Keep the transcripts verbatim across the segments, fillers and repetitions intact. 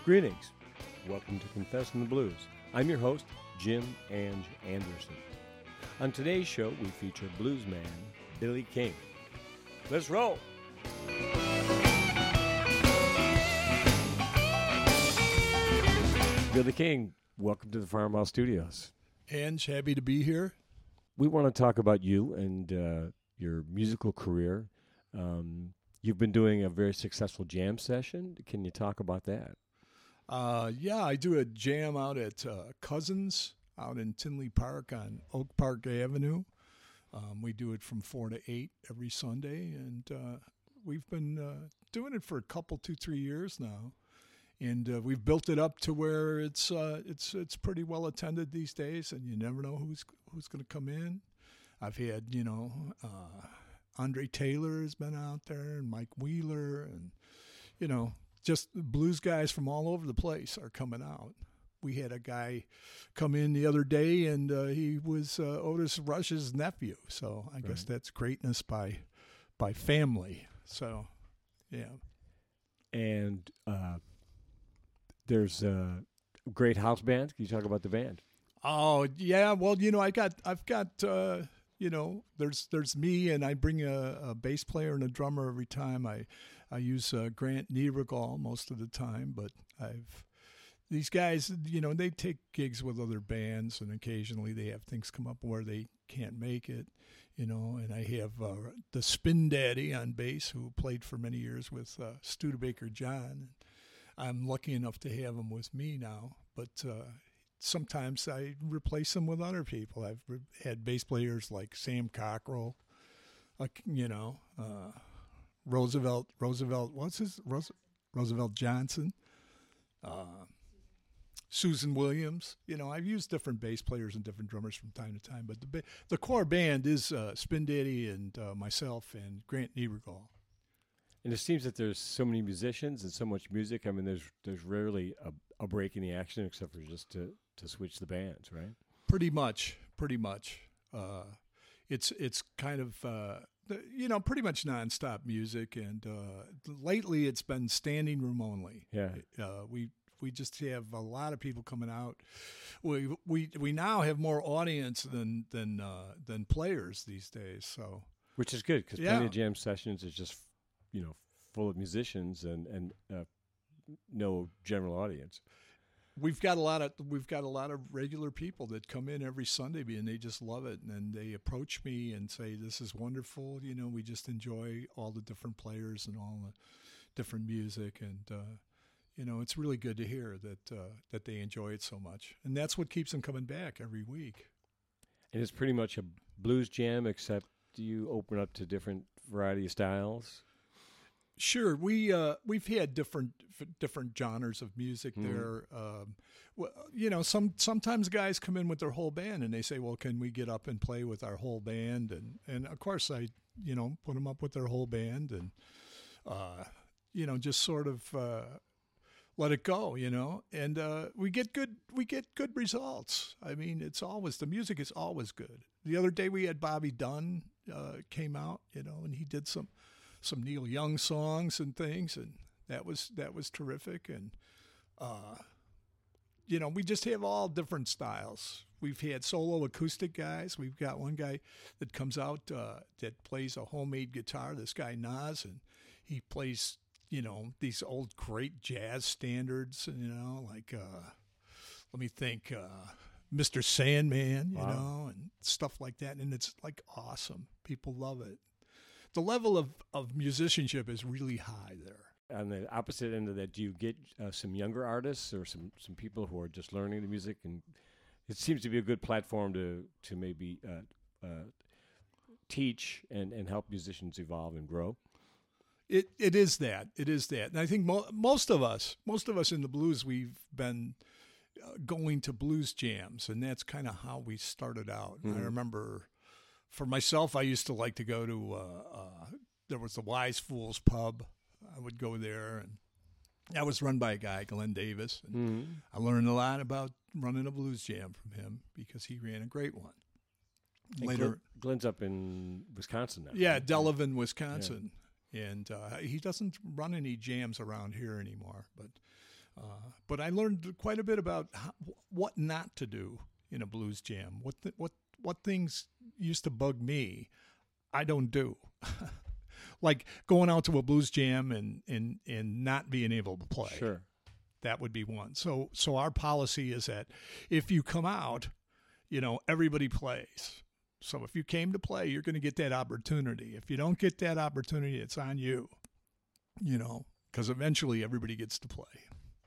Greetings. Welcome to Confessing the Blues. I'm your host, Jim Ange Anderson. On today's show, we feature bluesman Billy King. Let's roll. Billy King, welcome to the Farmhouse Studios. Ange, happy to be here. We want to talk about you and uh, your musical career. Um, you've been doing a very successful jam session. Can you talk about that? Uh, yeah, I do a jam out at uh, Cousins out in Tinley Park on Oak Park Avenue. Um, we do it from four to eight every Sunday, and uh, we've been uh, doing it for a couple, two, three years now. And uh, we've built it up to where it's uh, it's it's pretty well attended these days, and you never know who's who's going to come in. I've had you know uh, Andre Taylor has been out there, and Mike Wheeler, and you know just blues guys from all over the place are coming out. We had a guy come in the other day, and uh, he was uh, Otis Rush's nephew. So I right. guess that's greatness by by family. So yeah, and. Uh There's a great house band. Can you talk about the band? Oh yeah, well you know I got I've got uh, you know there's there's me and I bring a, a bass player and a drummer every time. I I use uh, Grant Nieregal most of the time, but I've these guys you know they take gigs with other bands and occasionally they have things come up where they can't make it, you know. And I have uh, the Spin Daddy on bass who played for many years with uh, Studebaker John. I'm lucky enough to have them with me now, but uh, sometimes I replace them with other people. I've re- had bass players like Sam Cockrell, uh, you know, uh, Roosevelt, Roosevelt, what's his, Rose, Roosevelt Johnson, uh, Susan Williams. You know, I've used different bass players and different drummers from time to time, but the ba- the core band is uh, Spin Daddy and uh, myself and Grant Nieregal. And it seems that there's so many musicians and so much music. I mean, there's there's rarely a, a break in the action except for just to, to switch the bands, right? Pretty much, pretty much. Uh, it's it's kind of uh, you know pretty much nonstop music, and uh, lately it's been standing room only. Yeah, uh, we we just have a lot of people coming out. We we we now have more audience than than uh, than players these days. So which is good because yeah. plenty of jam sessions is just. You know, full of musicians and and uh, no general audience. We've got a lot of we've got a lot of regular people that come in every Sunday and they just love it, and they approach me and say, "This is wonderful." You know, we just enjoy all the different players and all the different music, and uh, you know, it's really good to hear that uh, that they enjoy it so much, and that's what keeps them coming back every week. And it's pretty much a blues jam, except you open up to different variety of styles. Sure, we uh, we've had different different genres of music mm-hmm. there. Um, well, you know, some sometimes guys come in with their whole band and they say, "Well, can we get up and play with our whole band?" And and of course, I you know put them up with their whole band and uh, you know just sort of uh, let it go, you know. And uh, we get good we get good results. I mean, it's always the music is always good. The other day we had Bobby Dunn uh, came out, you know, and he did some. some Neil Young songs and things, and that was that was terrific. And uh, you know, we just have all different styles. We've had solo acoustic guys. We've got one guy that comes out uh, that plays a homemade guitar. This guy Nas, and he plays you know these old great jazz standards. You know, like uh, let me think, uh, Mister Sandman. You wow. know, and stuff like that. And it's like awesome. People love it. The level of, of musicianship is really high there. On the opposite end of that, do you get uh, some younger artists or some, some people who are just learning the music? And it seems to be a good platform to to maybe uh, uh, teach and, and help musicians evolve and grow. It it is that it is that, and I think mo- most of us most of us in the blues we've been uh, going to blues jams, and that's kind of how we started out. Mm-hmm. I remember. For myself, I used to like to go to, uh, uh, there was the Wise Fools pub. I would go there, and that was run by a guy, Glenn Davis. And mm-hmm. I learned a lot about running a blues jam from him because he ran a great one. And Later, Glenn, Glenn's up in Wisconsin now. Yeah, right? Delavan, Wisconsin. Yeah. And uh, he doesn't run any jams around here anymore. But Uh, but I learned quite a bit about how, what not to do in a blues jam. What th- what what things used to bug me, I don't do. Like going out to a blues jam and, and, and not being able to play. Sure. That would be one. So so our policy is that if you come out, you know, everybody plays. So if you came to play, you're going to get that opportunity. If you don't get that opportunity, it's on you, you know, because eventually everybody gets to play.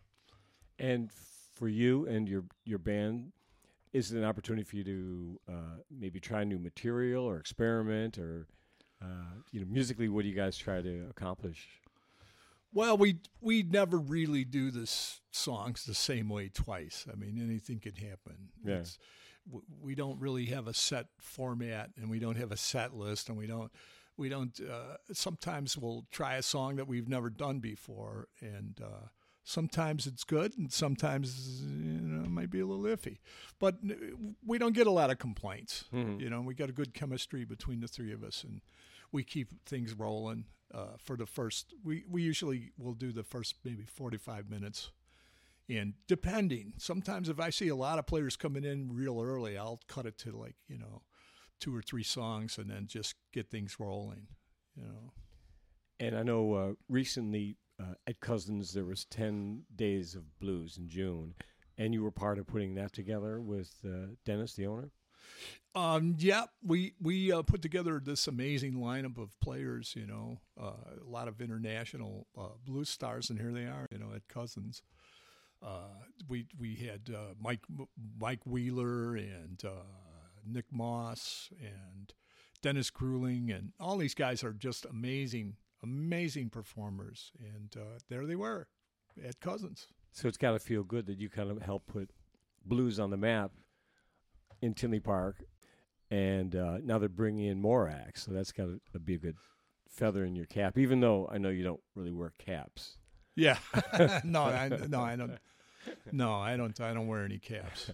And for you and your your band, is it an opportunity for you to uh, maybe try new material or experiment or, uh, you know, musically, what do you guys try to accomplish? Well, we we never really do this songs the same way twice. I mean, anything can happen. Yeah. It's, we don't really have a set format, and we don't have a set list, and we don't we don't. Uh, sometimes we'll try a song that we've never done before, and uh, sometimes it's good, and sometimes you know it might be a little iffy. But we don't get a lot of complaints. Mm-hmm. You know, we got a good chemistry between the three of us, and we keep things rolling. Uh, for the first, we, we usually will do the first maybe forty-five minutes. And depending, sometimes if I see a lot of players coming in real early, I'll cut it to like, you know, two or three songs and then just get things rolling, you know. And I know uh, recently uh, at Cousins there was ten Days of Blues in June, and you were part of putting that together with uh, Dennis, the owner? Um, yeah, we we uh, put together this amazing lineup of players. You know, uh, a lot of international uh, blues stars, and here they are. You know, at Cousins, uh, we we had uh, Mike Mike Wheeler and uh, Nick Moss and Dennis Kruling, and all these guys are just amazing, amazing performers. And uh, there they were at Cousins. So it's got to feel good that you kind of helped put blues on the map in Tinley Park. And uh, now they're bringing in more acts, so that's got to be a good feather in your cap. Even though I know you don't really wear caps. Yeah, no, I, no, I don't. No, I don't. I don't wear any caps.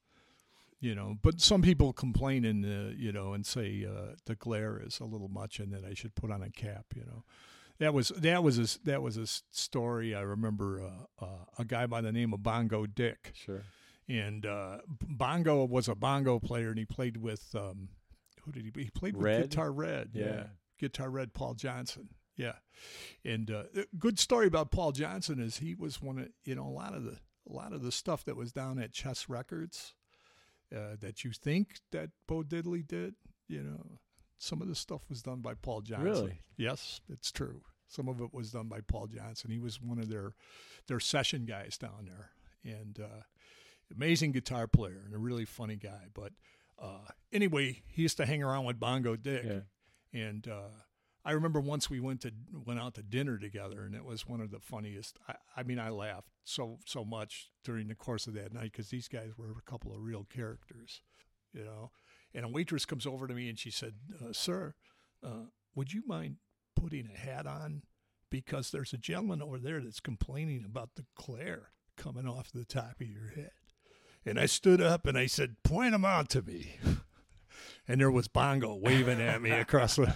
You know, but some people complain and uh, you know and say uh, the glare is a little much and that I should put on a cap. You know, that was that was a, that was a story I remember. Uh, uh, a guy by the name of Bongo Dick. Sure. And uh, Bongo was a bongo player, and he played with um, who did he? He played with Red? Guitar Red, Yeah. yeah, Guitar Red, Paul Johnson, yeah. And uh, good story about Paul Johnson is he was one of you know a lot of the a lot of the stuff that was down at Chess Records uh, that you think that Bo Diddley did. You know, some of the stuff was done by Paul Johnson. Really? Yes, it's true. Some of it was done by Paul Johnson. He was one of their their session guys down there, and. Uh, Amazing guitar player and a really funny guy. But uh, anyway, he used to hang around with Bongo Dick. Yeah. And uh, I remember once we went to went out to dinner together, and it was one of the funniest. I, I mean, I laughed so so much during the course of that night because these guys were a couple of real characters, you know. And a waitress comes over to me and she said, uh, "Sir, uh, would you mind putting a hat on? Because there's a gentleman over there that's complaining about the glare coming off the top of your head." And I stood up and I said, "Point him out to me." And there was Bongo waving at me across the...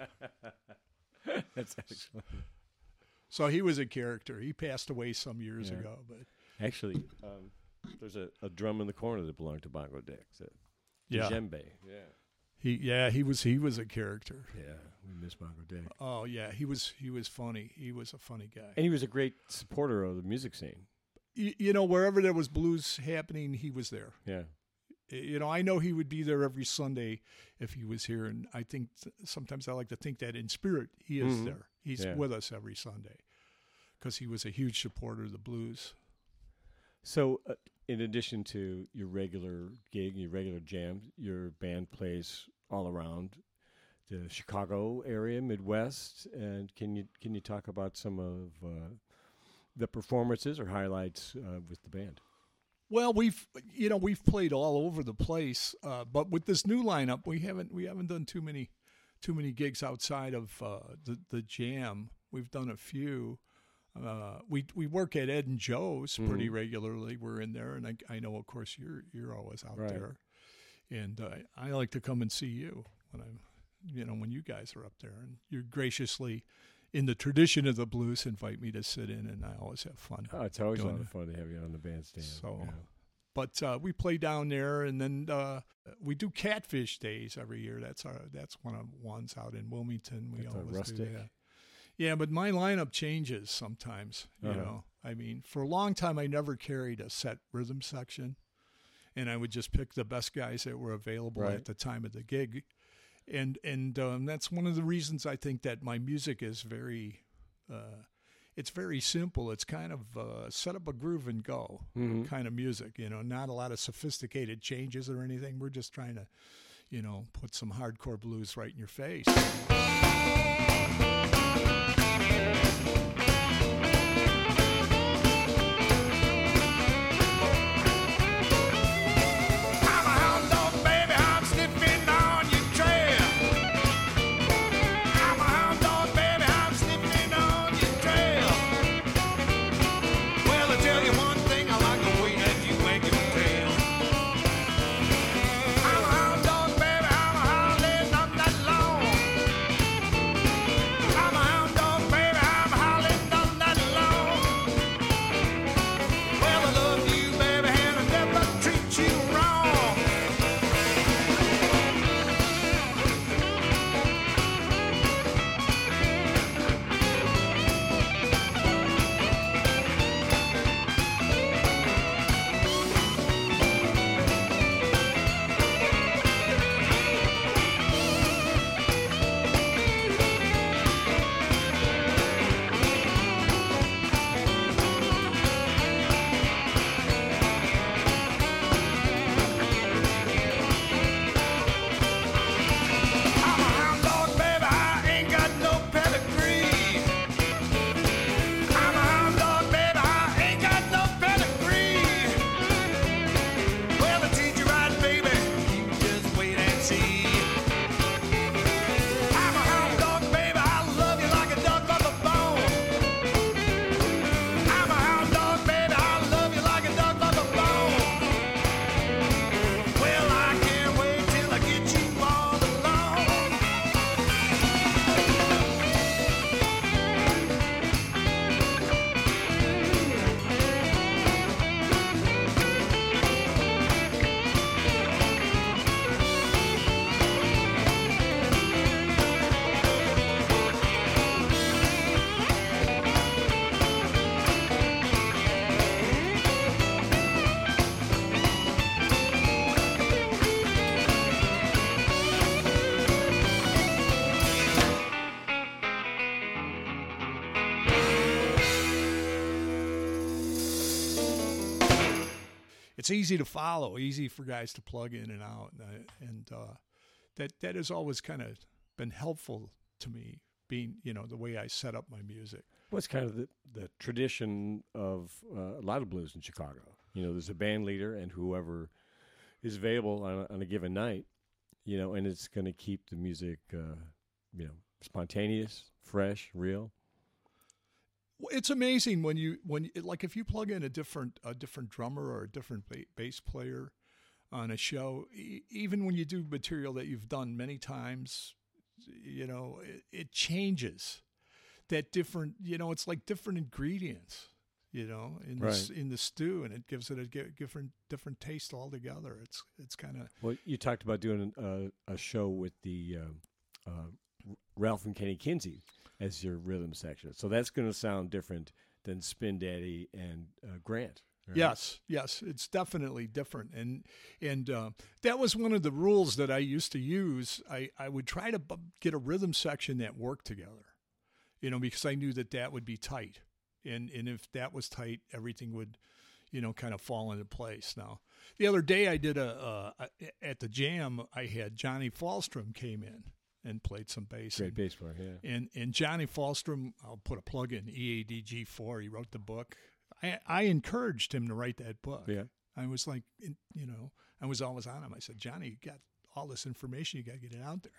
That's excellent. So he was a character. He passed away some years Yeah. ago. But Actually, um, there's a, a drum in the corner that belonged to Bongo Dick. The yeah, djembe. Yeah. he yeah he was he was a character. Yeah, we miss Bongo Dick. Oh yeah, he was he was funny. He was a funny guy. And he was a great supporter of the music scene. You, you know, wherever there was blues happening, he was there. Yeah. You know, I know he would be there every Sunday if he was here, and I think sometimes I like to think that in spirit he is Mhm. there. He's Yeah. with us every Sunday because he was a huge supporter of the blues. So, uh, in addition to your regular gig, your regular jams, your band plays all around the Chicago area, Midwest. And can you can you talk about some of uh, the performances or highlights uh, with the band? Well, we've you know we've played all over the place, uh, but with this new lineup, we haven't we haven't done too many too many gigs outside of uh, the the jam. We've done a few. Uh, we we work at Ed and Joe's pretty Mhm. regularly. We're in there, and I, I know, of course, you're you're always out Right. there, and uh, I like to come and see you when I'm, you know, when you guys are up there, and you're graciously in the tradition of the blues, invite me to sit in, and I always have fun. Oh, it's always a lot doing of it. fun to have you on the bandstand. So, yeah. but uh, we play down there, and then uh, we do Catfish Days every year. That's our that's one of the ones out in Wilmington. We That's a always do rustic. that. Yeah, but my lineup changes sometimes. You Uh-huh. know, I mean, for a long time, I never carried a set rhythm section, and I would just pick the best guys that were available Right. at the time of the gig, and and um, that's one of the reasons I think that my music is very, uh, it's very simple. It's kind of uh, set up a groove and go Mhm. kind of music. You know, not a lot of sophisticated changes or anything. We're just trying to, you know, put some hardcore blues right in your face. I'm a hound dog, baby, I'm sniffing on your trail. I'm a hound dog, baby, I'm sniffing on your trail. Well, I tell you one thing, I like the way that you wag your tail. I'm a hound dog, baby, I'm a howling all night long. I'm a hound dog, baby, I'm howling all night long. Well, I love you, baby, and I never treat you wrong. I'm a hound dog, baby, I ain't got no pedigree. I'm a hound dog, baby, I ain't got no pedigree. Well, I treat you right, baby, you just wait and see. I'm a hound dog, baby, I love you like a dog by the bone. I'm a hound dog, baby, I love you like a dog by the bone. Well, I can't wait till I get you all alone. It's easy to follow, easy for guys to plug in and out, and, I- and uh, that that has always kind of been helpful to me. Being, you know, the way I set up my music. What's kind of the, the tradition of uh, a lot of blues in Chicago? You know, there's a band leader and whoever is available on a, on a given night, you know, and it's going to keep the music, uh, you know, spontaneous, fresh, real. Well, it's amazing when you when like if you plug in a different a different drummer or a different ba- bass player on a show, e- even when you do material that you've done many times, you know, it, it changes. That different, you know, it's like different ingredients, you know, in the, s- Right. in the stew, and it gives it a gi- different different taste altogether. It's it's kind of Well, you talked about doing a, a show with the uh, uh, Ralph and Kenny Kinsey as your rhythm section. So that's going to sound different than Spin Daddy and uh, Grant. right? Yes, yes, it's definitely different, and and uh, that was one of the rules that I used to use. I, I would try to bu- get a rhythm section that worked together, you know, because I knew that that would be tight, and and if that was tight, everything would, you know, kind of fall into place. Now, the other day I did a, uh, a at the Jam. I had Johnny Falstrom came in and played some bass. Great and, bass player, yeah. and and Johnny Falstrom, I'll put a plug in E A D G four. He wrote the book. I, I encouraged him to write that book. Yeah. I was like, in- you know, I was always on him. I said, Johnny, you got all this information. You got to get it out there.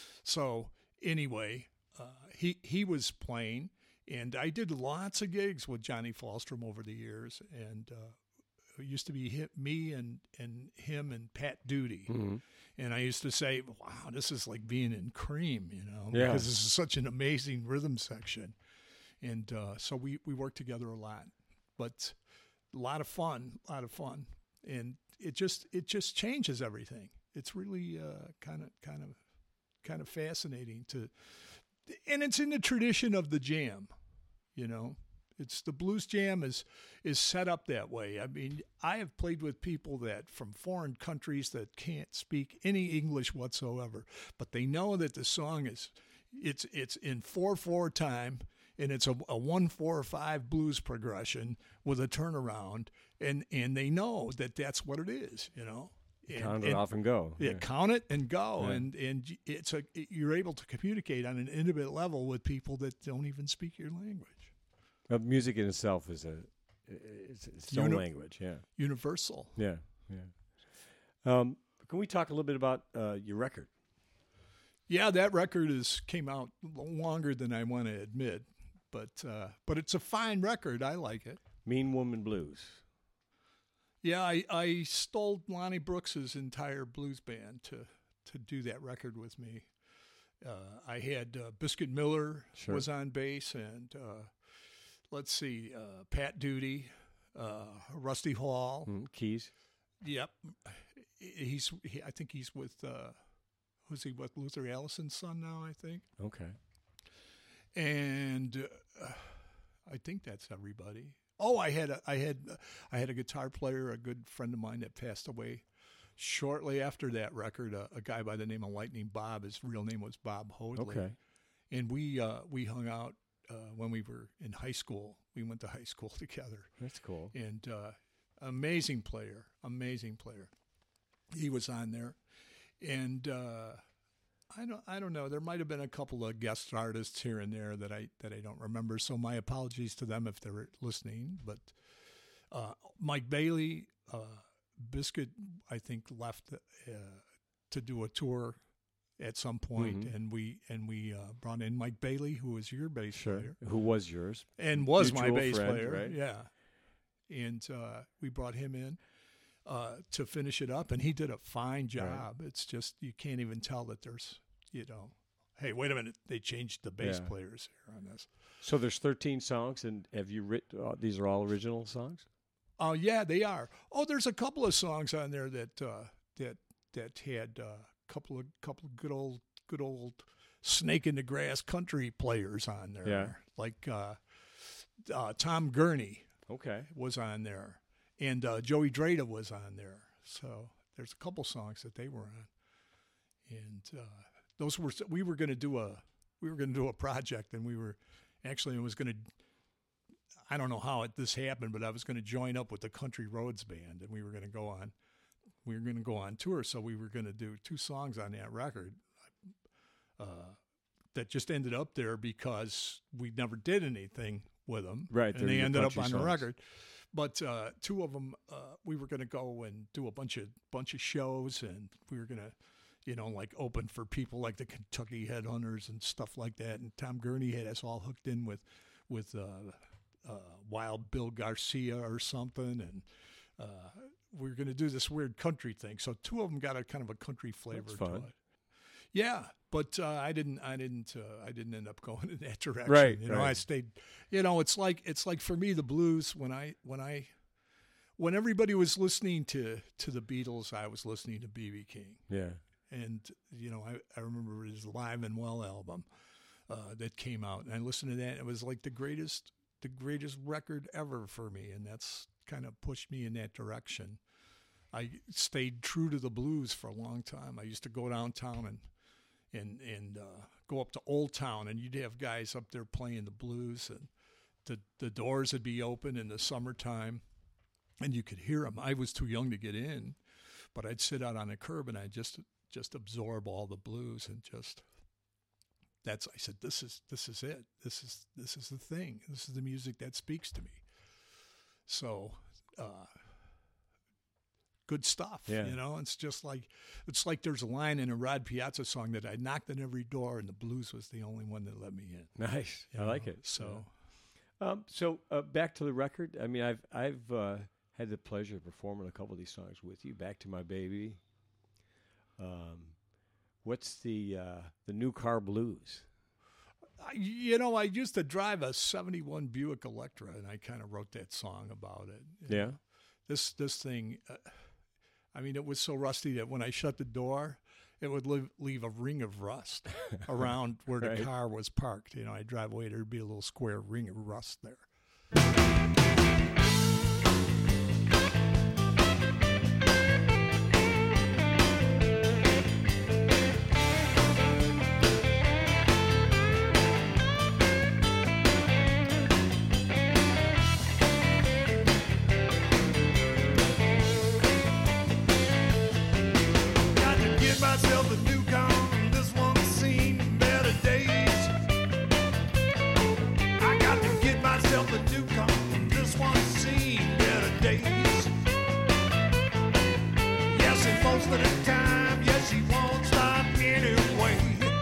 So anyway, uh, he he was playing, and I did lots of gigs with Johnny Falstrom over the years, and uh, it used to be him, me and and him and Pat Duty. Mm-hmm. And I used to say, wow, this is like being in Cream, you know, Yeah. because this is such an amazing rhythm section. And uh, so we, we worked together a lot, but a lot of fun, a lot of fun. And it just it just changes everything. It's really kind of kind of kind of fascinating to, and it's in the tradition of the jam, you know. It's the blues jam is is set up that way. I mean, I have played with people that from foreign countries that can't speak any English whatsoever, but they know that the song is it's it's in four four time, and it's a, a one four five blues progression with a turnaround, and and they know that that's what it is, you know. And, Count it and- off and go. yeah, count it and go, Yeah. and and it's a you're able to communicate on an intimate level with people that don't even speak your language. Uh, music in itself is a it's, it's its own Uni- language. Yeah, Universal. yeah, yeah. Um, can we talk a little bit about uh, your record? Yeah, that record is came out longer than I want to admit, but uh, but it's a fine record. I like it. Mean Woman Blues. Yeah, I, I stole Lonnie Brooks's entire blues band to to do that record with me. Uh, I had uh, Biscuit Miller Sure. was on bass, and uh, let's see, uh, Pat Duty, uh, Rusty Hall. Mm, keys. Yep, he's. He, I think he's with. Uh, who's he with? Luther Allison's son now, I think. Okay. And uh, I think that's everybody. Oh, I had a, I had I had a guitar player, a good friend of mine that passed away shortly after that record. A, a guy by the name of Lightning Bob. His real name was Bob Hoadley. Okay. And we uh, we hung out uh, when we were in high school. We went to high school together. That's cool. And uh, amazing player, amazing player. He was on there, and uh, I don't, I don't know. There might have been a couple of guest artists here and there that I that I don't remember. So my apologies to them if they're listening. But uh, Mike Bailey, uh, Biscuit, I think left uh, to do a tour at some point, Mhm. and we and we uh, brought in Mike Bailey, who was your bass Sure. player Who was yours? and was my Mutual bass friend, player. right? Yeah, and uh, we brought him in uh, to finish it up, and he did a fine job. It's just you can't even tell that there's, you know, hey, wait a minute, they changed the bass Yeah. players here on this. So there's thirteen songs, and have you written? Uh, these are all original songs. Oh yeah, they are. Oh, there's a couple of songs on there that uh, that that had a uh, couple of couple of good old good old snake in the grass country players on there. Yeah. Like uh, uh, Tom Gurney Okay. was on there, and uh, Joey Drada was on there. So there's a couple songs that they were on, and uh, those were we were going to do a we were going to do a project, and we were actually it was going to. I don't know how it, this happened, but I was going to join up with the Country Roads Band, and we were going to go on. We were going to go on tour, so we were going to do two songs on that record. Uh, that just ended up there because we never did anything with them, Right, And they're they your ended up country on the songs. record. But uh, two of them, uh, we were going to go and do a bunch of bunch of shows, and we were going to, you know, like open for people like the Kentucky Headhunters and stuff like that. And Tom Gurney had us all hooked in with with uh, uh, Wild Bill Garcia or something, and uh, we were going to do this weird country thing. So two of them got a kind of a country flavor That's to fun. it. Yeah, but uh, I didn't. I didn't. Uh, I didn't end up going in that direction. Right, You know, I right. stayed. You know, it's like it's like for me the blues when I when I when everybody was listening to to the Beatles, I was listening to B B King, Yeah. and you know, I I remember his Live and Well album uh, that came out, and I listened to that. And it was like the greatest the greatest record ever for me, and that's kind of pushed me in that direction. I stayed true to the blues for a long time. I used to go downtown and and and uh, go up to Old Town, and you'd have guys up there playing the blues, and the the doors would be open in the summertime, and you could hear them. I was too young to get in, but I'd sit out on the curb and I'd just just absorb all the blues and just. That's I said this is this is it. This is this is the thing. This is the music that speaks to me. So. Uh, Good stuff, Yeah. you know. It's just like it's like there's a line in a Rod Piazza song that I knocked on every door, and the blues was the only one that let me in. Nice. you I like know? it. So, Um, so uh, back to the record. I mean, I've I've uh, had the pleasure of performing a couple of these songs with you. Back to My Baby. Um, what's the uh, the New Car Blues? I, you know, I used to drive a seventy-one Buick Electra, and I kind of wrote that song about it. You Yeah. know, this this thing, uh, I mean, it was so rusty that when I shut the door, it would leave, leave a ring of rust around where the Right. car was parked. You know, I'd drive away, there'd be a little square ring of rust there. Got to get myself a new car. This one's seen better days. I got to get myself a new car. This one's seen better days. Yes, and most of the time, yes, she won't stop anyway.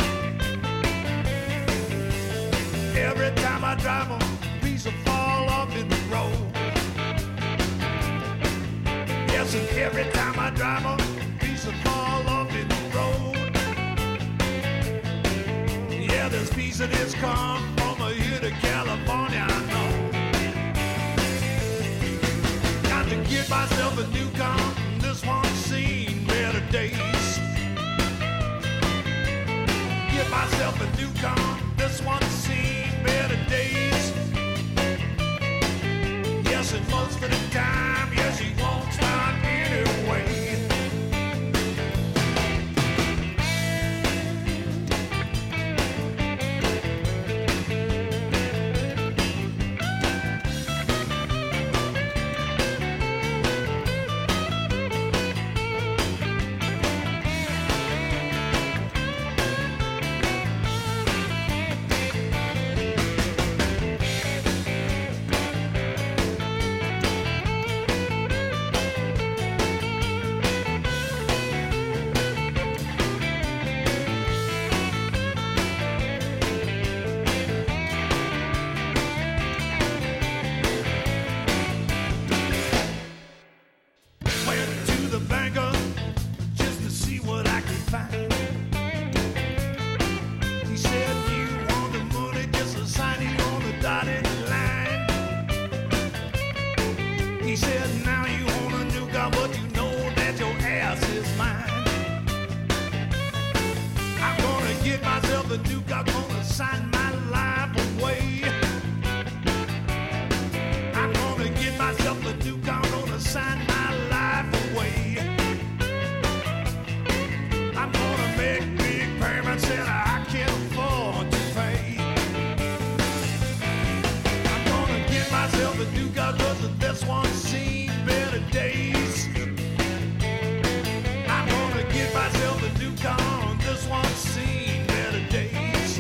Every time I drive a piece of fall off in the road. Yes, and every time I drive a piece of fall off in the road. Yeah, this piece of this car from here to California, I know. Got to get myself a new car. This one's seen better days. Get myself a new car. This one's seen better days. Yes, and most of the time, yes, she won't stop anyway. Went to the banker just to see what I could find. He said, you want the money, just sign it on the dotted line. He said, now you want a new car, but you know that your ass is mine. I'm gonna get myself a new car, gonna sign my life away. I'm gonna get myself a new car, gonna sign my life away. I'm gonna make big payments that I can't afford to pay. I'm gonna get myself a new car, cause this one's seen better days. I'm gonna get myself a new car, this one's seen better days.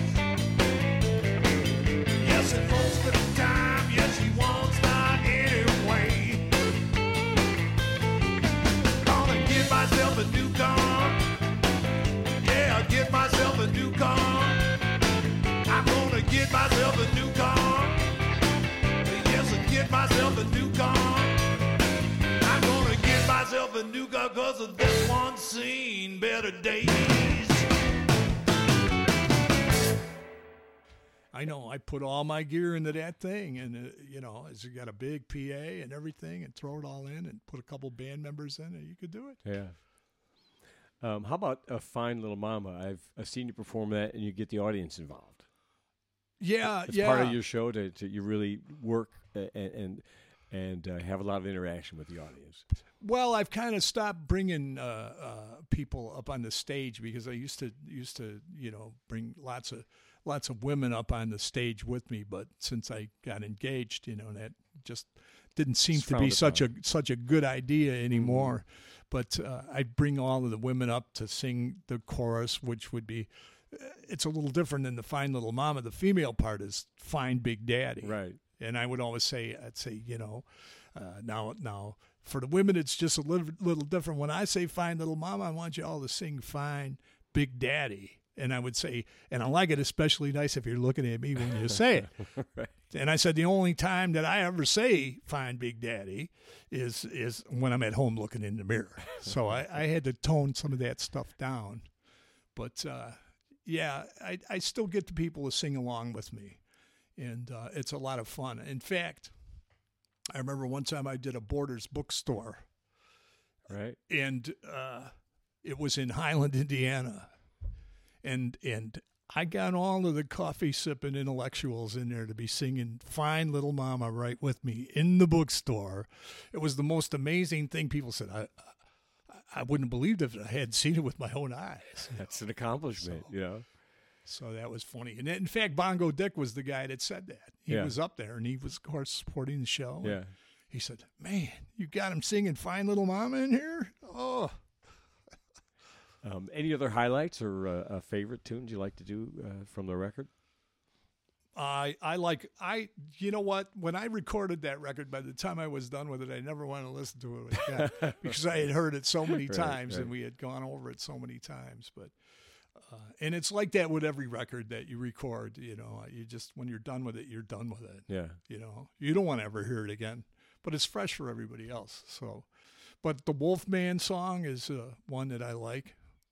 Yes, and most of the time, yes, she won't start anyway. Gonna get myself a new car. Yeah, get myself a new car. I'm gonna get myself a new car. Yes, and get myself a new car. I'm gonna get myself a new car, cause of this one's seen better days. I know. I put all my gear into that thing, and uh, you know, it's got a big P A and everything, and throw it all in, and put a couple band members in, and you could do it. Yeah. Um, how about a Fine Little Mama? I've I've seen you perform that, and you get the audience involved. Yeah, It's yeah. part of your show to, to you really work uh, and and, and uh, have a lot of interaction with the audience. Well, I've kind of stopped bringing uh, uh, people up on the stage because I used to used to you know bring lots of lots of women up on the stage with me, but since I got engaged, you know, that just didn't seem It's to be frowned such a upon. such a good idea anymore. But uh, I'd bring all of the women up to sing the chorus, which would be uh, it's a little different than the Fine Little Mama. The female part is Fine Big Daddy, Right. and I would always say, I'd say, you know, uh, now, now for the women, it's just a little, little different. When I say Fine Little Mama, I want you all to sing Fine Big Daddy. And I would say, and I like it especially nice if you're looking at me when you say it. Right. And I said, the only time that I ever say "Fine Big Daddy" is is when I'm at home looking in the mirror. So I, I had to tone some of that stuff down. But uh, yeah, I I still get the people to sing along with me, and uh, it's a lot of fun. In fact, I remember one time I did a Borders bookstore, Right. and uh, it was in Highland, Indiana. And and I got all of the coffee sipping intellectuals in there to be singing "Fine Little Mama" right with me in the bookstore. It was the most amazing thing. People said, I I, I wouldn't have believed it if I had seen it with my own eyes. That's an accomplishment, So- you know. So that was funny. And in fact, Bongo Dick was the guy that said that. He Yeah. was up there, and he was, of course, supporting the show. Yeah. He said, "Man, you got him singing 'Fine Little Mama' in here? Oh." Um, any other highlights or uh, uh, favorite tunes you like to do uh, from the record? I I like I you know what, when I recorded that record, by the time I was done with it, I never wanted to listen to it again because I had heard it so many Right, times right. and we had gone over it so many times. But uh, and it's like that with every record that you record. You know, you just when you're done with it, you're done with it. Yeah. You know, you don't want to ever hear it again, but it's fresh for everybody else. So, but the Wolfman song is uh, one that I like.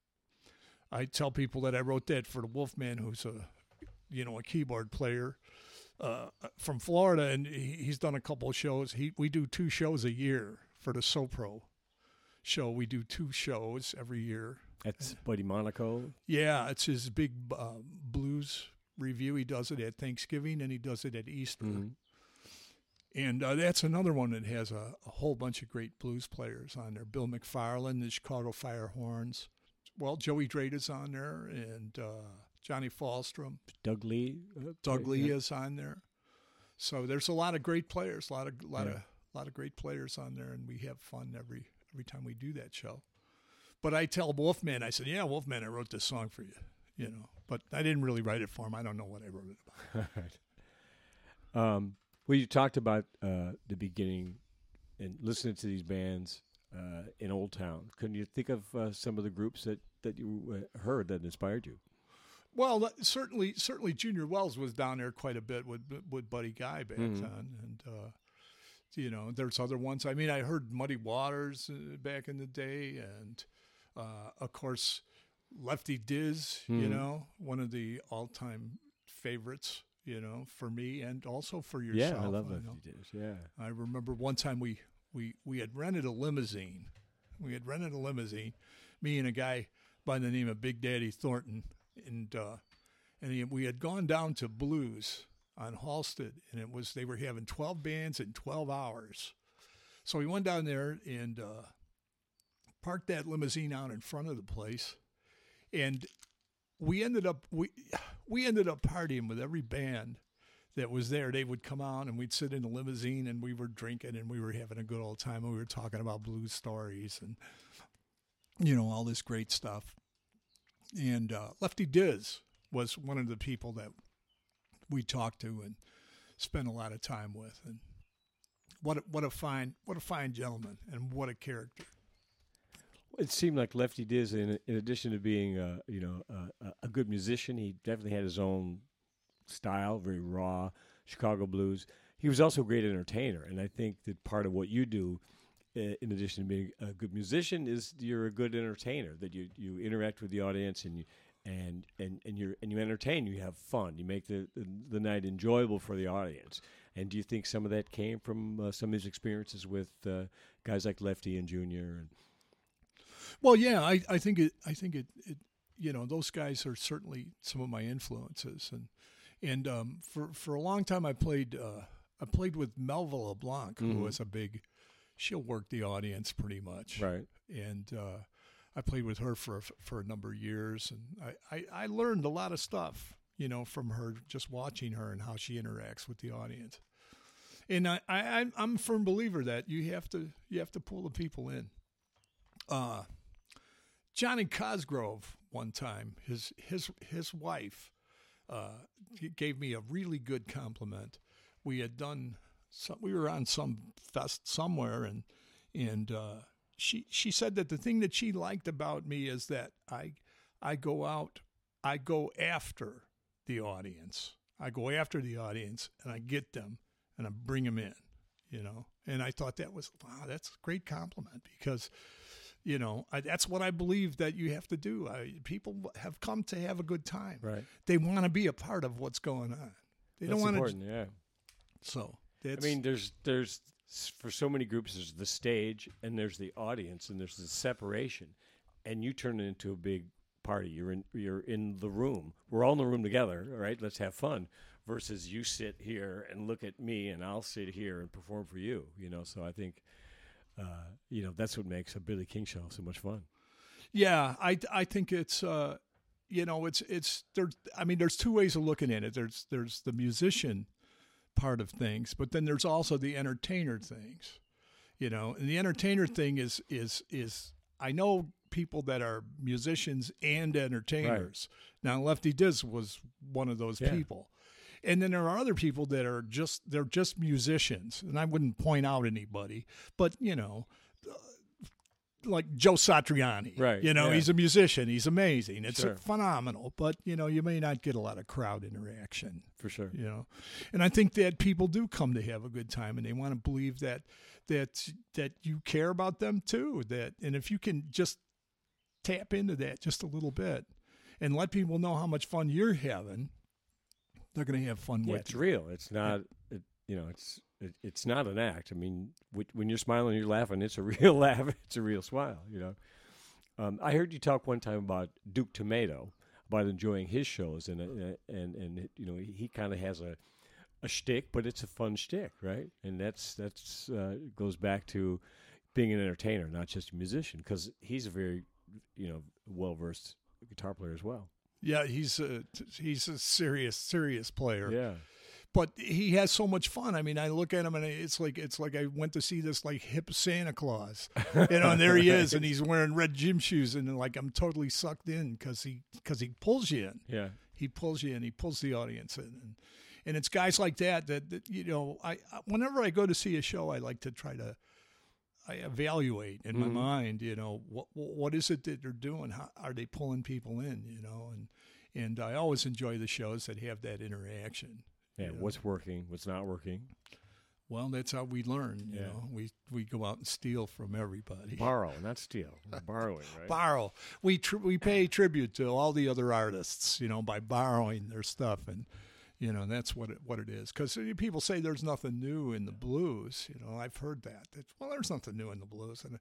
I tell people that I wrote that for the Wolfman, who's a, you know, a keyboard player uh, from Florida, and he, he's done a couple of shows. He we do two shows a year for the SoPro show. We do two shows every year. That's Buddy Monaco. Yeah, it's his big uh, blues review. He does it at Thanksgiving and he does it at Easter. Mhm. And uh, that's another one that has a, a whole bunch of great blues players on there. Bill McFarlane, the Chicago Fire Horns. Well, Joey Drader's on there, and uh, Johnny Falstrom. Doug Lee. Uh, Doug right, Lee yeah. is on there. So there's a lot of great players, a lot of lot Yeah. of lot of great players on there, and we have fun every every time we do that show. But I tell Wolfman, I said, "Yeah, Wolfman, I wrote this song for you," you know. But I didn't really write it for him. I don't know what I wrote it about. Right. Um, well, you talked about uh, the beginning and listening to these bands uh, in Old Town. Couldn't you think of uh, some of the groups that, that you uh, heard that inspired you? Well, that- certainly, certainly, Junior Wells was down there quite a bit with with Buddy Guy back Mhm. then, and uh, you know, there's other ones. I mean, I heard Muddy Waters uh, back in the day, and uh, of course, Lefty Diz. You Mhm. know, one of the all-time favorites. You know, for me and also for yourself. Yeah, I love know. Lefty Diz. Yeah. I remember one time we, we, we had rented a limousine. We had rented a limousine, me and a guy by the name of Big Daddy Thornton, and uh, and he, we had gone down to Blues on Halsted, and it was they were having twelve bands in twelve hours. So we went down there and uh, parked that limousine out in front of the place, and we ended up we we ended up partying with every band that was there. They would come out and we'd sit in the limousine and we were drinking and we were having a good old time and we were talking about blues stories and, you know, all this great stuff. And uh, Lefty Diz was one of the people that we talked to and spent a lot of time with. And what a, what a fine what a fine gentleman and what a character. It seemed like Lefty Diz, in, in addition to being, uh, you know, uh, a good musician, he definitely had his own style, very raw Chicago blues. He was also a great entertainer, and I think that part of what you do, uh, in addition to being a good musician, is you're a good entertainer. That you, you interact with the audience and you and and and you and you entertain. You have fun. You make the, the the night enjoyable for the audience. And do you think some of that came from uh, some of his experiences with uh, guys like Lefty and Junior and Well, yeah, I, I think it. I think it, it. You know, those guys are certainly some of my influences, and and um, for for a long time I played. Uh, I played with Melva LeBlanc, who Mhm. was a big. She'll work the audience pretty much, right? and uh, I played with her for a, for a number of years, and I, I, I learned a lot of stuff, you know, from her, just watching her and how she interacts with the audience. And I, I I'm- I'm a firm believer that you have to you have to pull the people in. Uh, Johnny Cosgrove one time, his his his wife uh, g- gave me a really good compliment. We had done some, we were on some fest somewhere, and and uh, she she said that the thing that she liked about me is that I I go out I go after the audience. I go after the audience, and I get them, and I bring them in, you know. And I thought that was, wow, that's a great compliment because, you know, I, that's what I believe that you have to do. I, people have come to have a good time. Right. They want to be a part of what's going on. They That's don't want important, to. yeah. So I that's, mean, there's there's for so many groups, there's the stage and there's the audience and there's the separation, and you turn it into a big party. You're in you're in the room. We're all in the room together. All right, let's have fun. Versus you sit here and look at me, and I'll sit here and perform for you. You know, so I think, uh, you know, that's what makes a Billy King show so much fun. yeah, I I think it's. Uh, You know, it's it's there. I mean, there's two ways of looking at it. There's there's the musician part of things, but then there's also the entertainer things. You know, and the entertainer thing is is is I know people that are musicians and entertainers. Right. Now, Lefty Diz was one of those yeah. people, and then there are other people that are just they're just musicians, and I wouldn't point out anybody, but you know. Like Joe Satriani, right? You know, yeah. he's a musician. He's amazing. It's sure. phenomenal, but you know, you may not get a lot of crowd interaction for sure. You know, and I think that people do come to have a good time, and they want to believe that that that you care about them too. That and if you can just tap into that just a little bit, and let people know how much fun you're having, they're going to have fun yeah, with it's you. real. It's not. It, you know, it's. It, it's not an act. I mean, when you're smiling, you're laughing. It's a real laugh. It's a real smile. You know. Um, I heard you talk one time about Duke Tomato, about enjoying his shows, and uh, and and you know he, he kind of has a a shtick, but it's a fun shtick, right? And that's that's uh, goes back to being an entertainer, not just a musician, because he's a very you know well versed guitar player as well. Yeah, he's a he's a serious serious player. Yeah. But he has so much fun. I mean, I look at him and it's like it's like I went to see this like hip Santa Claus, you know. And there he is, and he's wearing red gym shoes, and like I'm totally sucked in because he because he pulls you in. Yeah, he pulls you in. He pulls the audience in, and and it's guys like that that, that you know. I whenever I go to see a show, I like to try to I evaluate in mm-hmm. my mind. You know, what what is it that they're doing? How are they pulling people in? You know, and and I always enjoy the shows that have that interaction. Yeah, you know? What's working, what's not working. Well, that's how we learn. You yeah. know, we we go out and steal from everybody. Borrow, not steal. We're borrowing, right? Borrow. We tr- we pay tribute to all the other artists, you know, by borrowing their stuff, and you know that's what it, what it is. Because people say there's nothing new in the blues. You know, I've heard that. that. Well, there's nothing new in the blues, and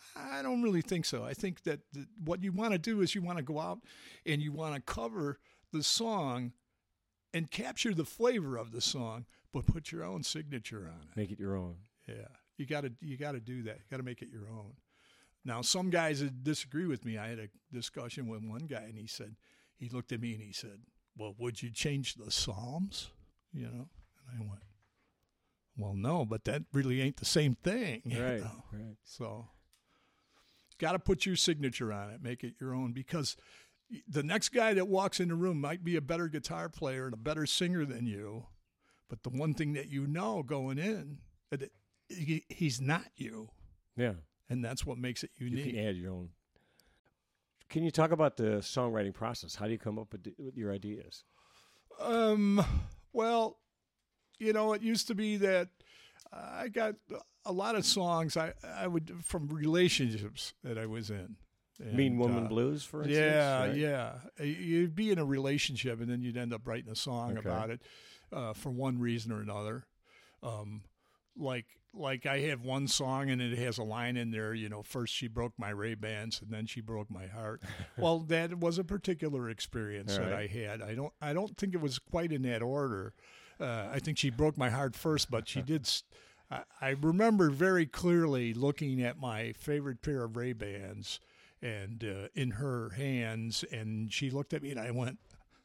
I don't really think so. I think that the, what you want to do is you want to go out and you want to cover the song and capture the flavor of the song, but put your own signature on it. Make it your own. Yeah, you got to you got to do that. You got to make it your own. Now, some guys that disagree with me. I had a discussion with one guy, and he said, he looked at me and he said, "Well, would you change the Psalms?" You know, and I went, "Well, no, but that really ain't the same thing." Right, you know? right. So, got to put your signature on it. Make it your own, because the next guy that walks in the room might be a better guitar player and a better singer than you, but the one thing that you know going in, that he, he's not you. Yeah. And that's what makes it unique. You can add your own. Can you talk about the songwriting process? How do you come up with, the, with your ideas? Um. Well, you know, it used to be that I got a lot of songs I, I would from relationships that I was in. And, Mean Woman uh, Blues, for instance? Yeah, right? yeah. You'd be in a relationship, and then you'd end up writing a song Okay. about it uh, for one reason or another. Um, like, like I have one song, and it has a line in there, you know, first she broke my Ray-Bans, and then she broke my heart. Well, that was a particular experience All that right. I had. I don't, I don't think it was quite in that order. Uh, I think she broke my heart first, but she did. St- I, I remember very clearly looking at my favorite pair of Ray-Bans and uh, in her hands, and she looked at me, and I went,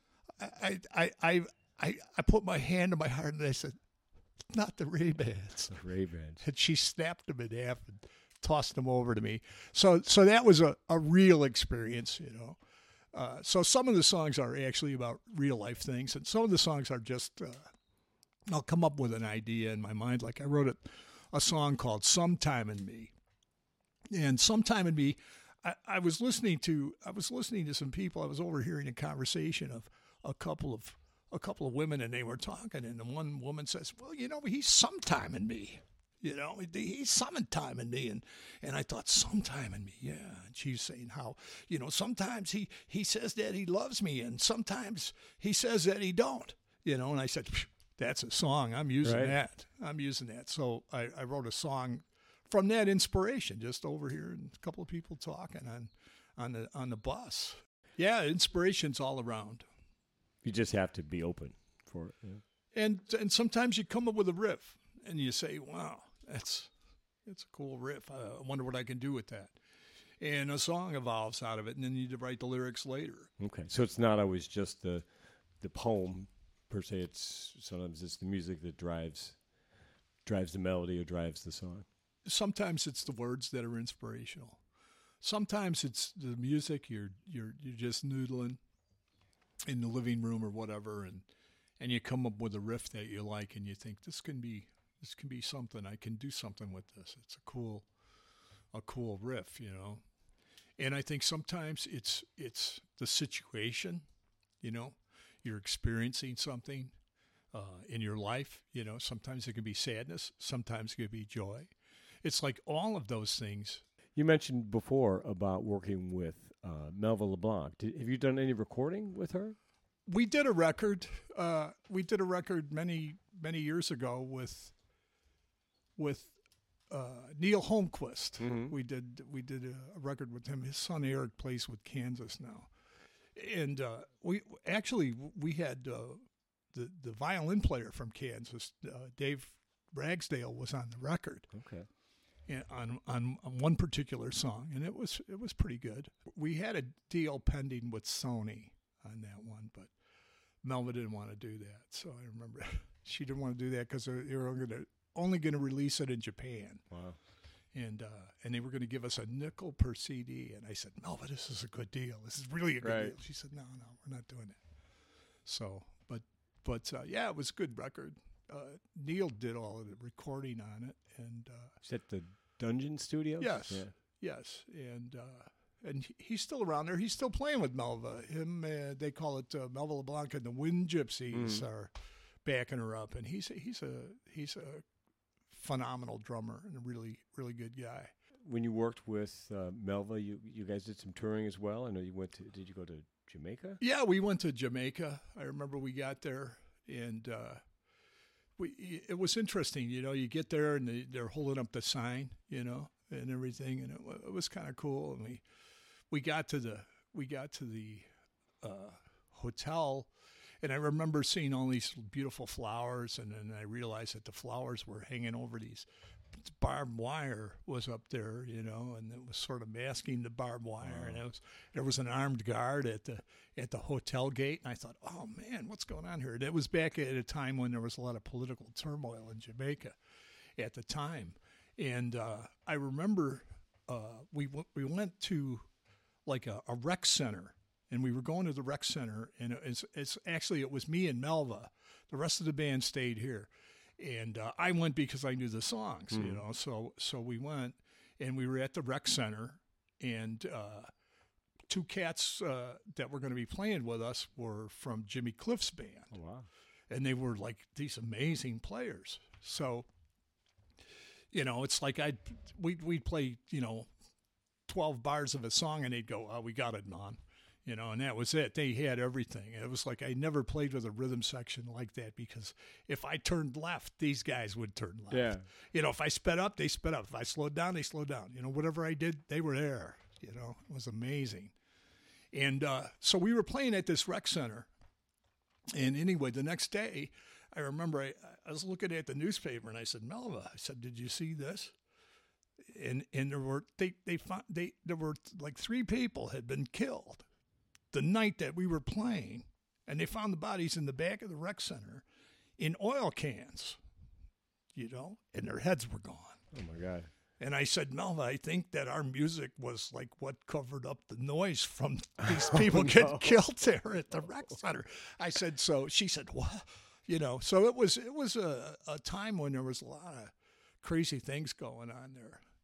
I, I, I, I, I put my hand on my heart, and I said, "Not the Ray-Bans." The Ray-Bans. And she snapped them in half and tossed them over to me. So, so that was a, a real experience, you know. Uh, so some of the songs are actually about real life things, and some of the songs are just, uh, I'll come up with an idea in my mind. Like I wrote a, a song called "Sometime in Me," and "Sometime in Me," I, I was listening to I was listening to some people. I was overhearing a conversation of a couple of a couple of women, and they were talking, and the one woman says, "Well, you know, he's sometiming me. You know, he's sometiming me," and and I thought, "Sometiming me, yeah." And she's saying how, you know, sometimes he he says that he loves me, and sometimes he says that he don't. You know, and I said, "That's a song. I'm using Right. that. I'm using that." So I, I wrote a song from that inspiration, just over here, and a couple of people talking on on the on the bus. Yeah, inspiration's all around. You just have to be open for it. Yeah. And and sometimes you come up with a riff and you say, "Wow, that's that's a cool riff. I wonder what I can do with that." And a song evolves out of it, and then you write the lyrics later. Okay, so it's not always just the the poem per se. It's sometimes it's the music that drives drives the melody or drives the song. Sometimes it's the words that are inspirational. Sometimes it's the music. You're you're you're just noodling in the living room or whatever, and and you come up with a riff that you like, and you think this can be this can be something. I can do something with this. It's a cool a cool riff, you know. And I think sometimes it's it's the situation, you know. You're experiencing something uh, in your life, you know. Sometimes it can be sadness. Sometimes it can be joy. It's like all of those things. You mentioned before about working with uh, Melva LeBlanc. Did, have you done any recording with her? We did a record. Uh, we did a record many many years ago with with uh, Neil Holmquist. Mhm. We did we did a, a record with him. His son Eric plays with Kansas now, and uh, we actually we had uh, the the violin player from Kansas, uh, Dave Ragsdale, was on the record. Okay. And on, on on one particular song, and it was it was pretty good. We had a deal pending with Sony on that one, but Melva didn't want to do that. So I remember she didn't want to do that because they were gonna, only going to release it in Japan, Wow. and uh, and they were going to give us a nickel per C D. And I said, Melva, this is a good deal. This is really a good Right. deal. She said, No, no, we're not doing that. So, but but uh, yeah, it was a good record. Uh, Neil did all of the recording on it, and uh, Is that the Dungeon Studios? yes, Yeah. yes, and uh, and he- he's still around there. He's still playing with Melva. Him, uh, they call it uh, Melva LeBlanc and the Wind Gypsies Mhm. are backing her up, and he's a, he's a he's a phenomenal drummer and a really really good guy. When you worked with uh, Melva, you you guys did some touring as well. I know you went to. Did you go to Jamaica? Yeah, we went to Jamaica. I remember we got there, and uh, we it was interesting. You know, you get there and they, they're holding up the sign, you know, and everything, and it, wa- it was kind of cool. And we we got to the we got to the uh, hotel, and I remember seeing all these beautiful flowers, and then I realized that the flowers were hanging over these barbed wire was up there, you know, and it was sort of masking the barbed wire, and it was there was an armed guard at the at the hotel gate, and I thought, oh man, what's going on here? And it was back at a time when there was a lot of political turmoil in Jamaica at the time, and uh, I remember uh, we w- we went to like a, a rec center, and we were going to the rec center, and it's, it's actually it was me and Melva. The rest of the band stayed here. And uh, I went because I knew the songs, you Mhm. know. So so we went, and we were at the rec center, and uh, two cats uh, that were going to be playing with us were from Jimmy Cliff's band, Oh wow. and they were like these amazing players. So, you know, it's like I'd we'd we'd play, you know, twelve bars of a song, and they'd go, "Oh, we got it, man." You know, and that was it. They had everything. It was like I never played with a rhythm section like that because if I turned left, these guys would turn left. Yeah. You know, if I sped up, they sped up. If I slowed down, they slowed down. You know, whatever I did, they were there. You know, it was amazing. And uh, so we were playing at this rec center. And anyway, the next day, I remember I, I was looking at the newspaper and I said, Melva, I said, did you see this? And and there were they they found they there were like three people had been killed the night that we were playing, and they found the bodies in the back of the rec center in oil cans, you know, and their heads were gone. Oh my God. And I said, Melva, I think that our music was like what covered up the noise from these people Oh, getting no. killed there at the rec center. I said, so she said, what? You know, so it was it was a, a time when there was a lot of crazy things going on there.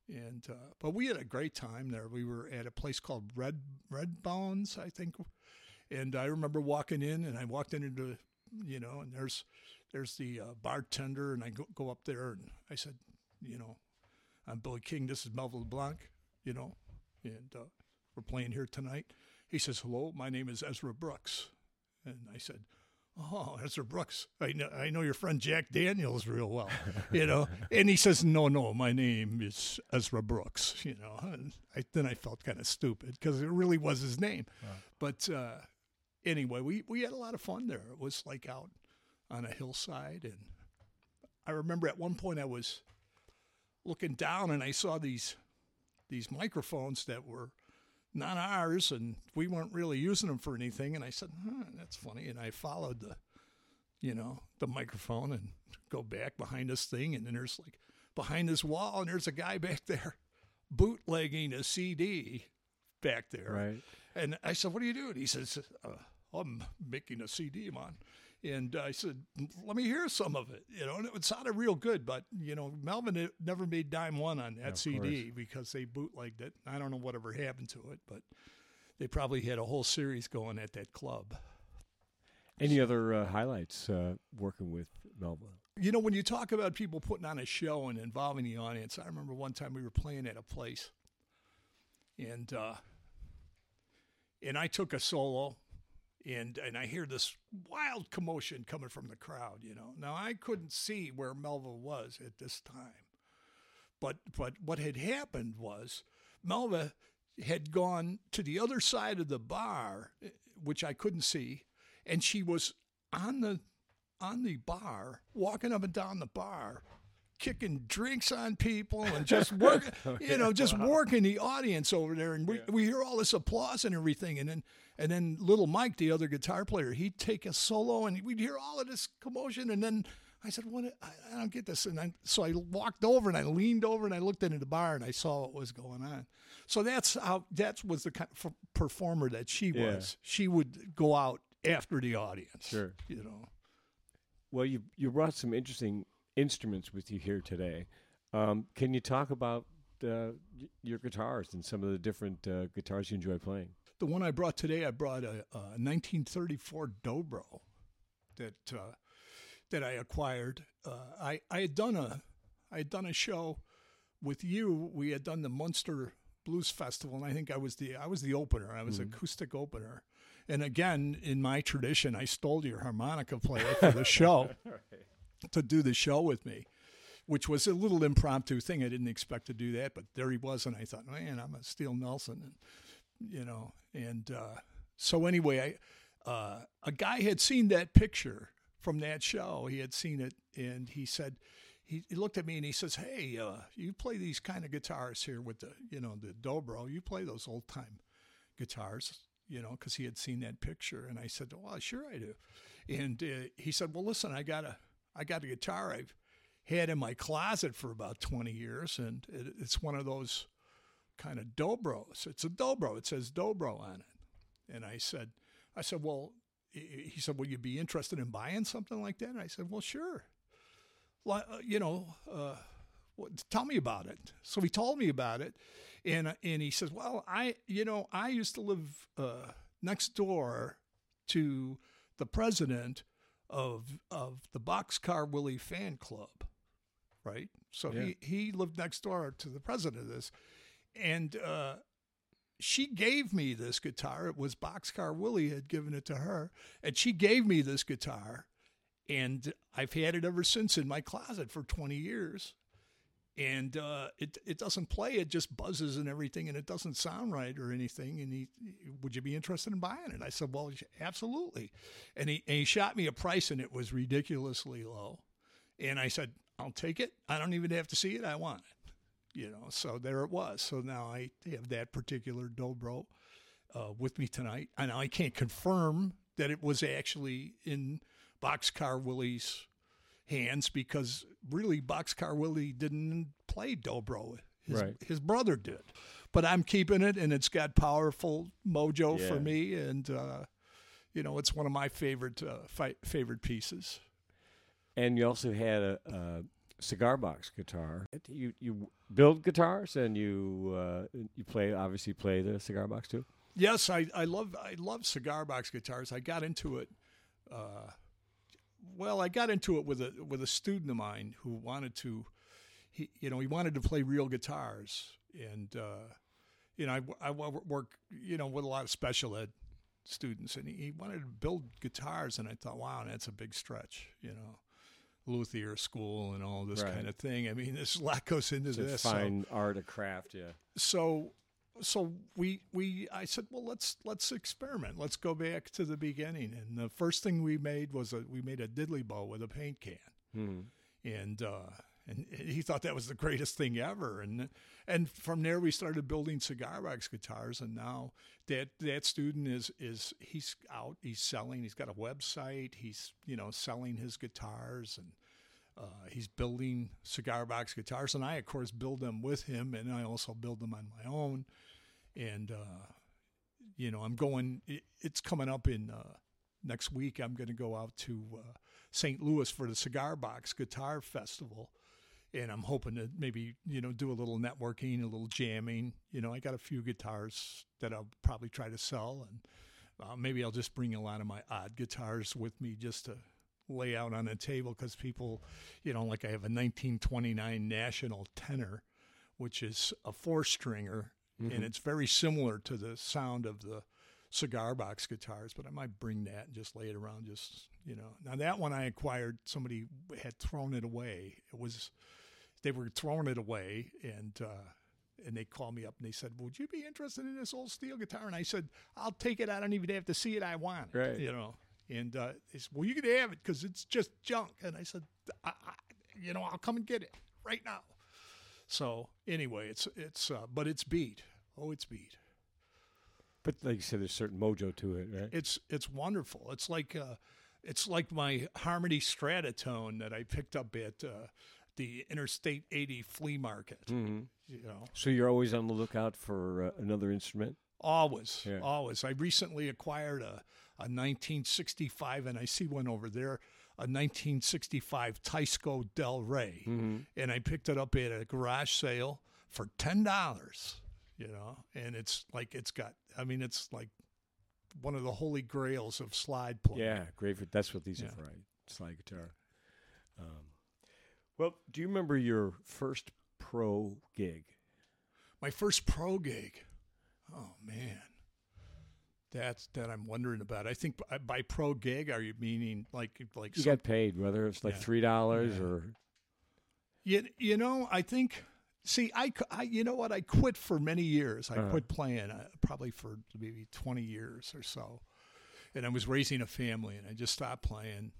And uh, but we had a great time there. We were at a place called Red Red Bones, I think. And I remember walking in, and I walked into, you know, and there's there's the uh, bartender, and I go, go up there, and I said, you know, I'm Billy King. This is Melville LeBlanc, you know, and uh, we're playing here tonight. He says, hello, my name is Ezra Brooks. And I said, oh, Ezra Brooks, I know, I know your friend Jack Daniels real well, you know. And he says, no, no, my name is Ezra Brooks, you know. And I, then I felt kind of stupid because it really was his name. Wow. But uh, anyway, we, we had a lot of fun there. It was like out on a hillside. And I remember at one point I was looking down and I saw these these microphones that were not ours, and we weren't really using them for anything. And I said, huh, that's funny. And I followed the, you know, the microphone and go back behind this thing. And then there's like behind this wall, and there's a guy back there bootlegging a C D back there. Right. And I said, what are you doing? He says, uh, I'm making a C D, man. And I said, let me hear some of it. You know, and it sounded real good, but, you know, Melvin never made dime one on that yeah, C D course. Because they bootlegged it. I don't know whatever happened to it, but they probably had a whole series going at that club. Any other uh, highlights uh, working with Melvin? You know, when you talk about people putting on a show and involving the audience, I remember one time we were playing at a place, and uh, and I took a solo. And and I hear this wild commotion coming from the crowd, you know. Now, I couldn't see where Melva was at this time. But but what had happened was Melva had gone to the other side of the bar, which I couldn't see, and she was on the on the bar, walking up and down the bar, kicking drinks on people and just working, oh, yeah. you know, just wow. working the audience over there. And we, yeah. we hear all this applause and everything. And then, and then little Mike, the other guitar player, he'd take a solo and we'd hear all of this commotion. And then I said, what, I, I don't get this. And I, so I walked over and I leaned over and I looked into the bar and I saw what was going on. So that's how, that was the kind of performer that she yeah. was. She would go out after the audience, sure. you know. Well, you, you brought some interesting instruments with you here today. Um, can you talk about uh, y- your guitars and some of the different uh, guitars you enjoy playing? The one I brought today, I brought a, a nineteen thirty-four Dobro that uh, that I acquired. Uh, I I had done a I had done a show with you. We had done the Munster Blues Festival, and I think I was the I was the opener. I was mm-hmm. acoustic opener. And again, in my tradition, I stole your harmonica player for the show. Right. To do the show with me, which was a little impromptu thing. I didn't expect to do that, but there he was, and I thought, man, I'm a Steele Nelson, and you know. And uh, so anyway, I uh, a guy had seen that picture from that show. He had seen it, and he said, he, he looked at me and he says, "Hey, uh, you play these kind of guitars here with the, you know, the Dobro. You play those old time guitars." You know, because he had seen that picture, and I said, "Well, sure I do." And uh, he said, "Well, listen, I got a." I got a guitar I've had in my closet for about twenty years, and it, it's one of those kind of Dobros. It's a Dobro. It says Dobro on it. And I said, I said, well, he said, will you be interested in buying something like that? And I said, well, sure. Well, uh, you know, uh, well, tell me about it. So he told me about it, and and he says, well, I, you know, I used to live uh, next door to the president of of the Boxcar Willie fan club, right? So yeah. he, he lived next door to the president of this. And uh, she gave me this guitar. It was Boxcar Willie had given it to her. And she gave me this guitar. And I've had it ever since in my closet for twenty years. And uh, it it doesn't play. It just buzzes and everything, and it doesn't sound right or anything. And he, would you be interested in buying it? I said, well, absolutely. And he, and he shot me a price, and it was ridiculously low. And I said, I'll take it. I don't even have to see it. I want it. You know, so there it was. So now I have that particular Dobro uh, with me tonight. And I can't confirm that it was actually in Boxcar Willie's hands, because really Boxcar Willie didn't play Dobro. His, right. his brother did. But I'm keeping it, and it's got powerful mojo yeah. for me, and uh, you know, it's one of my favorite uh, fi- favorite pieces. And you also had a, a cigar box guitar. You you build guitars and you uh, you play obviously play the cigar box too. Yes, I, I love I love cigar box guitars. I got into it. Uh, well, I got into it with a with a student of mine who wanted to. He you know he wanted to play real guitars, and uh, you know I, I work you know with a lot of special ed students, and he, he wanted to build guitars, and I thought, wow, that's a big stretch, you know. Luthier school and all this Right. kind of thing. I mean, there's a lot goes into It's a this. fine art, a craft, yeah. So, so we we I said, well, let's let's experiment. Let's go back to the beginning. And the first thing we made was a we made a diddly bow with a paint can, Hmm. and uh, and he thought that was the greatest thing ever. And and from there we started building cigar box guitars. And now that that student is is he's out, he's selling, he's got a website, he's you know selling his guitars, and uh, he's building cigar box guitars. And I of course build them with him, and I also build them on my own. And uh, you know I'm going. It, it's coming up in uh, next week. I'm going to go out to uh, Saint Louis for the Cigar Box Guitar Festival. And I'm hoping to maybe, you know, do a little networking, a little jamming. You know, I got a few guitars that I'll probably try to sell. And uh, maybe I'll just bring a lot of my odd guitars with me just to lay out on a table, because people, you know, like I have a nineteen twenty-nine National Tenor, which is a four-stringer, Mm-hmm. and it's very similar to the sound of the cigar box guitars, but I might bring that and just lay it around, just, you know. Now, that one I acquired, somebody had thrown it away. It was... They were throwing it away, and uh, and they called me up and they said, "Would you be interested in this old steel guitar?" And I said, "I'll take it. I don't even have to see it. I want it." Right. You know. And uh, they said, "Well, you can have it because it's just junk." And I said, I, I, "You know, I'll come and get it right now." So anyway, it's it's uh, but it's beat. Oh, it's beat. But like you said, there's certain mojo to it, right? It's it's wonderful. It's like uh, it's like my Harmony Stratotone that I picked up at. Uh, the Interstate eighty flea market, Mm-hmm. you know. So you're always on the lookout for uh, another instrument? Always, Yeah. always. I recently acquired a, a nineteen sixty-five, and I see one over there, a nineteen sixty-five Teisco Del Rey, Mm-hmm. and I picked it up at a garage sale for ten dollars, you know, and it's like, it's got, I mean, it's like one of the holy grails of slide playing. Yeah, great. For, that's what these Yeah. are for, right? Slide guitar. Um, well, do you remember your first pro gig? My first pro gig. Oh man, that's that I'm wondering about. I think by, by pro gig, are you meaning like like You some, got paid, whether it's like Yeah. three dollars Yeah. or you, you know? I think. See, I, cu- I you know what? I quit for many years. I Uh-huh. quit playing uh, probably for maybe twenty years or so, and I was raising a family, and I just stopped playing.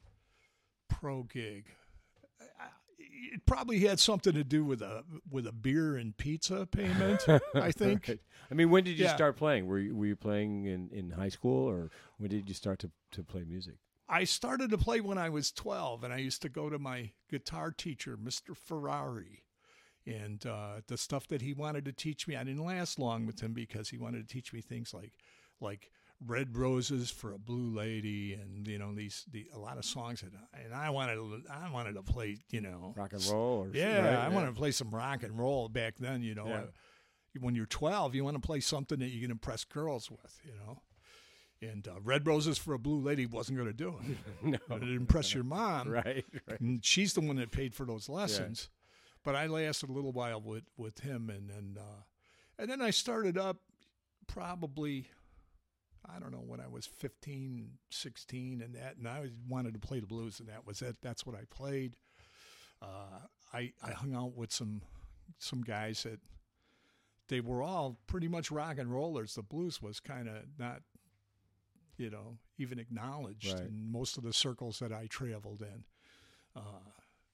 Pro gig. I- It probably had something to do with a with a beer and pizza payment. I think. Right. I mean, when did you Yeah. start playing? Were you, were you playing in, in high school, or when did you start to, to play music? I started to play when I was twelve, and I used to go to my guitar teacher, Mister Ferrari, and uh, the stuff that he wanted to teach me. I didn't last long with him because he wanted to teach me things like like Red Roses for a Blue Lady, and you know these the a lot of songs that and I wanted to, I wanted to play, you know, Rock and roll? Or yeah, right? I wanted to play some rock and roll back then, you know. Yeah. Uh, when you're twelve, you want to play something that you can impress girls with, you know. And uh, Red Roses for a Blue Lady wasn't going to do it. No. It'd impress your mom. Right, right. And she's the one that paid for those lessons. But I lasted a little while with, with him, and then uh, and then I started up probably, I don't know, when I was fifteen, sixteen, and that, and I wanted to play the blues, and that was it. That's what I played. Uh, I I hung out with some some guys that they were all pretty much rock and rollers. The blues was kind of not, you know, even acknowledged Right. in most of the circles that I traveled in. Uh,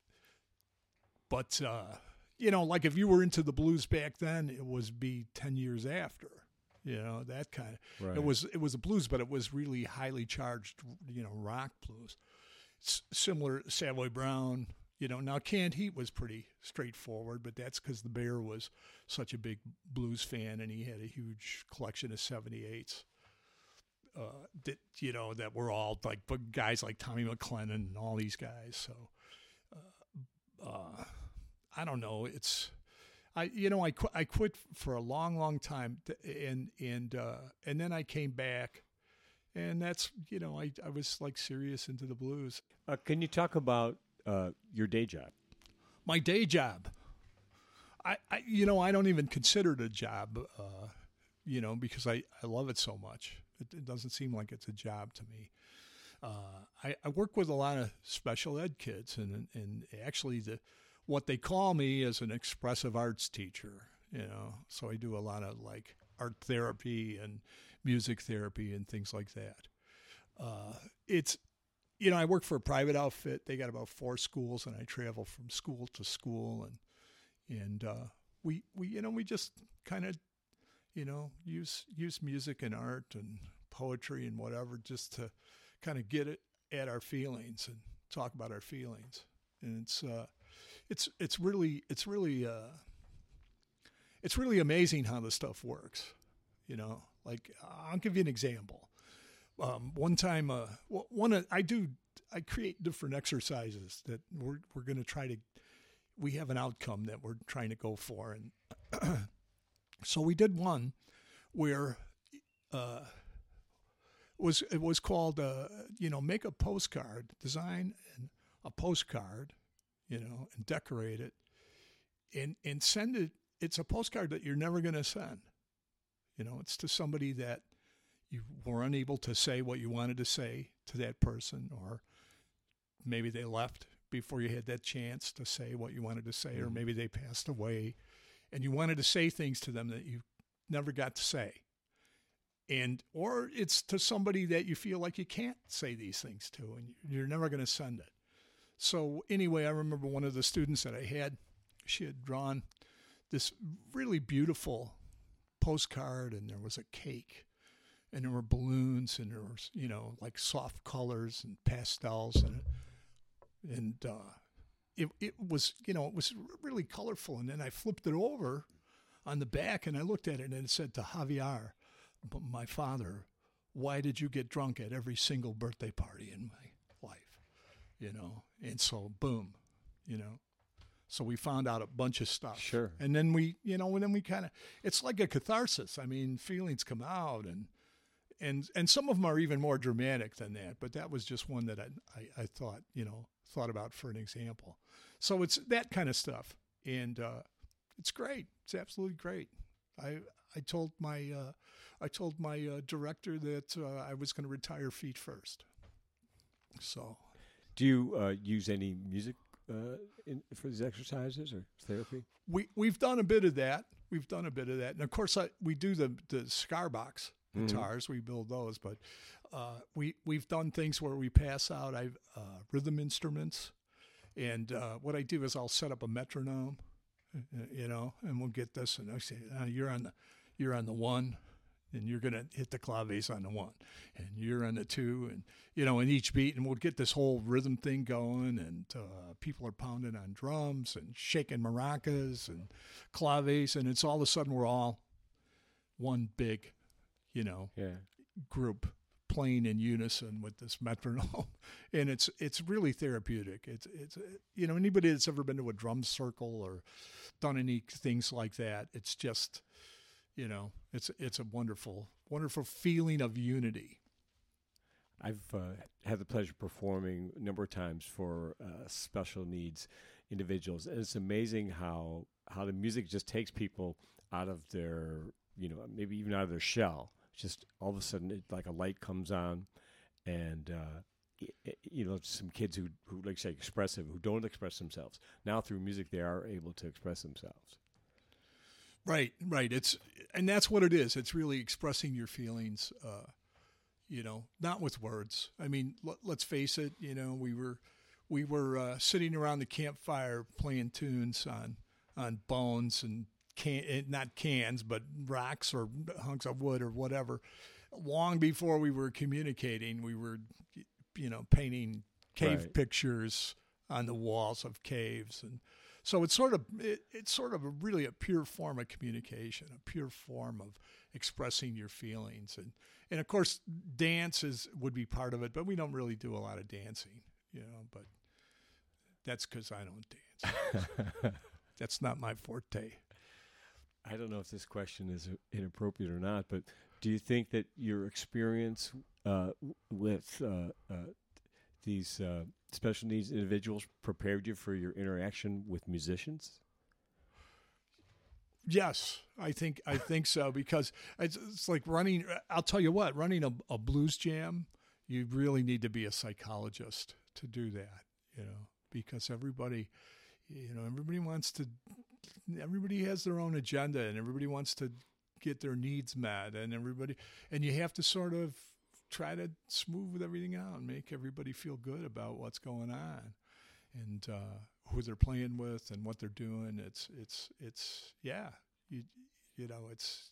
but, uh, you know, like if you were into the blues back then, it was be ten years after, you know, that kind of, Right. it was, it was a blues, but it was really highly charged, you know, rock blues. S- similar Savoy Brown, you know, now Canned Heat was pretty straightforward, but that's because the Bear was such a big blues fan and he had a huge collection of seventy-eights. Uh, that you know that were all like big guys like Tommy McLennan and all these guys. So, uh, uh, I don't know. It's, I, you know, I, qu- I quit for a long, long time to, and, and, uh, and then I came back, and that's, you know, I, I was like serious into the blues. Uh, can you talk about uh, your day job? My day job. I, I, you know, I don't even consider it a job, uh, you know, because I, I love it so much. It, it doesn't seem like it's a job to me. Uh, I, I work with a lot of special ed kids, and and actually the what they call me is an expressive arts teacher. You know, so I do a lot of like art therapy and music therapy and things like that. Uh, it's, you know, I work for a private outfit. They got about four schools, and I travel from school to school, and and uh, we we you know we just kind of you know use use music and art and poetry and whatever just to kind of get it at our feelings and talk about our feelings. And it's uh, it's it's really it's really uh, it's really amazing how this stuff works. You know, like I'll give you an example. Um, one time, uh, one uh, I do I create different exercises that we're we're going to try to. We have an outcome that we're trying to go for, and so we did one where. Uh, was it was called uh, you know make a postcard, design and a postcard, you know, and decorate it, and and send it. It's a postcard that you're never going to send. You know, it's to somebody that you were unable to say what you wanted to say to that person, or maybe they left before you had that chance to say what you wanted to say, mm-hmm. or maybe they passed away, and you wanted to say things to them that you never got to say. And or it's to somebody that you feel like you can't say these things to, and you're never going to send it. So anyway, I remember one of the students that I had, she had drawn this really beautiful postcard, and there was a cake, and there were balloons, and there was, you know, like soft colors and pastels, and and uh, it it was, you know, it was really colorful. And then I flipped it over on the back, and I looked at it, and it said, to Javier, but my father, why did you get drunk at every single birthday party in my life? You know, and so boom, you know, so we found out a bunch of stuff. Sure. And then we, you know, and then we kind of, it's like a catharsis. I mean, feelings come out, and and and some of them are even more dramatic than that. But that was just one that I I, I thought, you know, thought about for an example. So it's that kind of stuff, and uh, it's great. It's absolutely great. I I told my uh, I told my uh, director that uh, I was going to retire feet first. So, do you uh, use any music uh, in, for these exercises or therapy? We we've done a bit of that. We've done a bit of that, and of course, I, we do the the Scarbox guitars. Mm-hmm. We build those, but uh, we we've done things where we pass out I've uh, rhythm instruments, and uh, what I do is I'll set up a metronome. You know, and we'll get this, and I say, oh, you're on the, you're on the one, and you're gonna hit the claves on the one, and you're on the two, and you know, in each beat, and we'll get this whole rhythm thing going, and uh, people are pounding on drums and shaking maracas and claves, and it's all of a sudden we're all one big, you know, yeah. group playing in unison with this metronome, and it's it's really therapeutic. It's it's you know, anybody that's ever been to a drum circle or done any things like that, it's just, you know, it's it's a wonderful wonderful feeling of unity. I've uh, had the pleasure of performing a number of times for uh, special needs individuals, and it's amazing how how the music just takes people out of their, you know, maybe even out of their shell. Just all of a sudden, it, like a light comes on, and uh, it, you know, some kids who, who like say expressive, who don't express themselves, now through music they are able to express themselves. Right, right. It's and that's what it is. It's really expressing your feelings. Uh, you know, not with words. I mean, l- let's face it. You know, we were we were uh, sitting around the campfire playing tunes on on bones and. Can, not cans, but rocks or hunks of wood or whatever. Long before we were communicating, we were, you know, painting cave right. pictures on the walls of caves, and so it's sort of it, it's sort of a really a pure form of communication, a pure form of expressing your feelings, and and of course dance is would be part of it, but we don't really do a lot of dancing, you know. But that's because I don't dance. That's not my forte. I don't know if this question is inappropriate or not, but do you think that your experience uh, with uh, uh, these uh, special needs individuals prepared you for your interaction with musicians? Yes, I think I think so, because it's, it's like running. I'll tell you what, running a, a blues jam, you really need to be a psychologist to do that. You know, because everybody, you know, everybody wants to. Everybody has their own agenda, and everybody wants to get their needs met, and everybody, and you have to sort of try to smooth everything out and make everybody feel good about what's going on, and uh, who they're playing with and what they're doing. It's, it's, it's, yeah, you, you know, it's,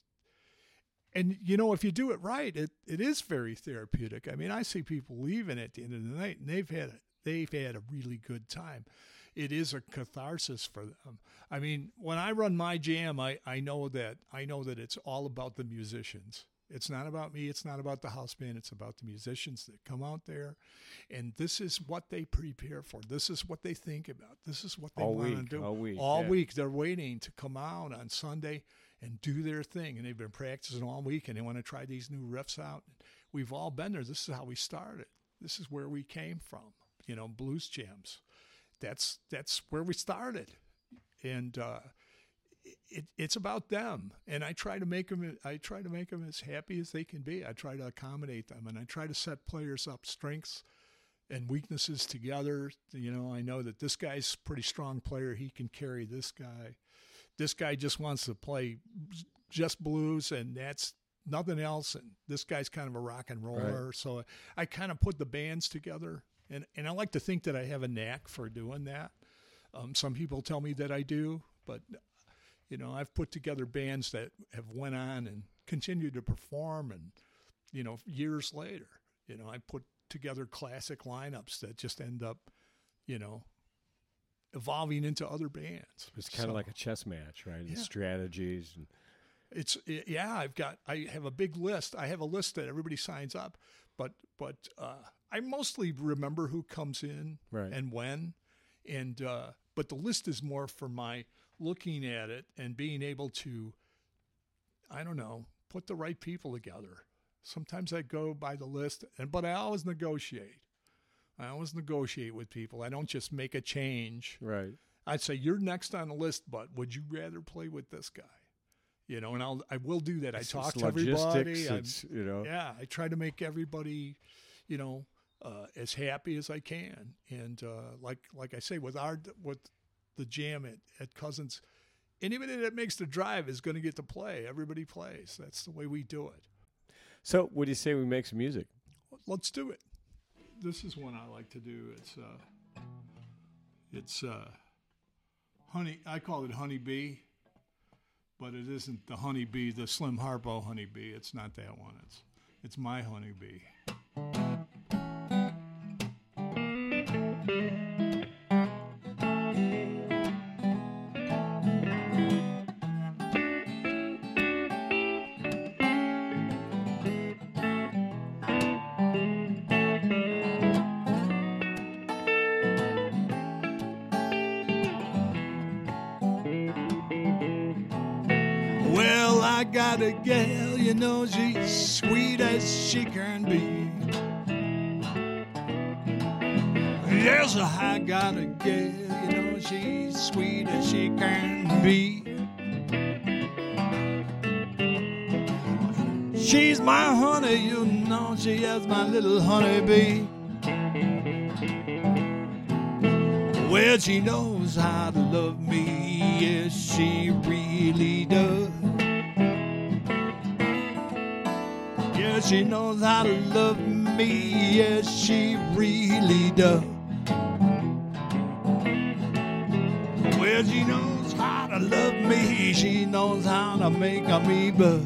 and you know, if you do it right, it, it is very therapeutic. I mean, I see people leaving at the end of the night, and they've had, they've had a really good time. It is a catharsis for them. I mean, when I run my jam, I, I know that I know that it's all about the musicians. It's not about me. It's not about the house band. It's about the musicians that come out there, and this is what they prepare for. This is what they think about. This is what they all want week, to do all week. All yeah. week, they're waiting to come out on Sunday and do their thing, and they've been practicing all week, and they want to try these new riffs out. We've all been there. This is how we started. This is where we came from. You know, blues jams. That's that's where we started, and uh, it, it's about them. And I try to make them. I try to make them as happy as they can be. I try to accommodate them, and I try to set players up, strengths and weaknesses together. You know, I know that this guy's a pretty strong player. He can carry this guy. This guy just wants to play just blues, and that's nothing else. And this guy's kind of a rock and roller. Right. So I kind of put the bands together. And and I like to think that I have a knack for doing that. Um, some people tell me that I do, but, you know, I've put together bands that have went on and continued to perform, and, you know, years later, you know, I put together classic lineups that just end up, you know, evolving into other bands. It's kind so, of like a chess match, right? Yeah. And strategies. And it's, it, yeah, I've got, I have a big list. I have a list that everybody signs up, but, but, uh, I mostly remember who comes in right. and when, and uh, but the list is more for my looking at it and being able to, I don't know, put the right people together. Sometimes I go by the list, and but I always negotiate. I always negotiate with people. I don't just make a change. Right. I'd say, you're next on the list, but would you rather play with this guy? You know, and I'll I will do that. I it's, talk it's to everybody. It's, you know. Yeah, I try to make everybody, you know, Uh, as happy as I can, and uh, like like I say, with our with the jam at, at Cousins, anybody that makes the drive is going to get to play. Everybody plays. That's the way we do it. So, what do you say we make some music? Let's do it. This is one I like to do. It's uh, it's uh, honey. I call it Honey Bee, but it isn't the Honey Bee, the Slim Harpo Honey Bee. It's not that one. It's it's my Honey Bee. Well, I got a gal, you know, she's sweet as she can be. Yes, I got a gal, you know, she's sweet as she can be. She's my honey, you know, she is my little honey bee. Well, she knows how to love me, yes, she really does. Yes, she knows how to love me, yes, she really does. Well, she knows how to love me, she knows how to make me buzz.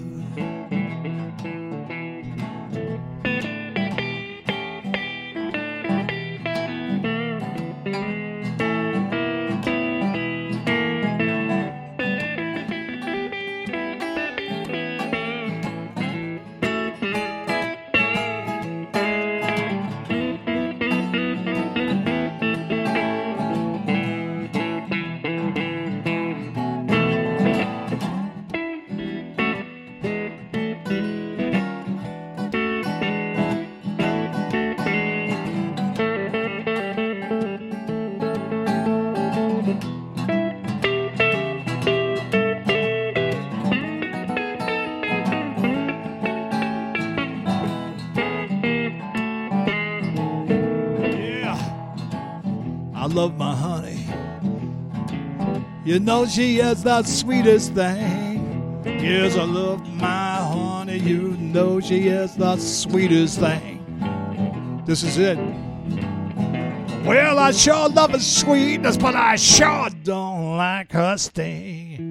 love my honey. You know she is the sweetest thing. Yes, I love my honey. You know she is the sweetest thing. This is it. Well, I sure love her sweetness, but I sure don't like her sting.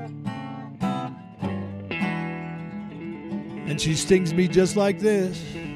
And she stings me just like this.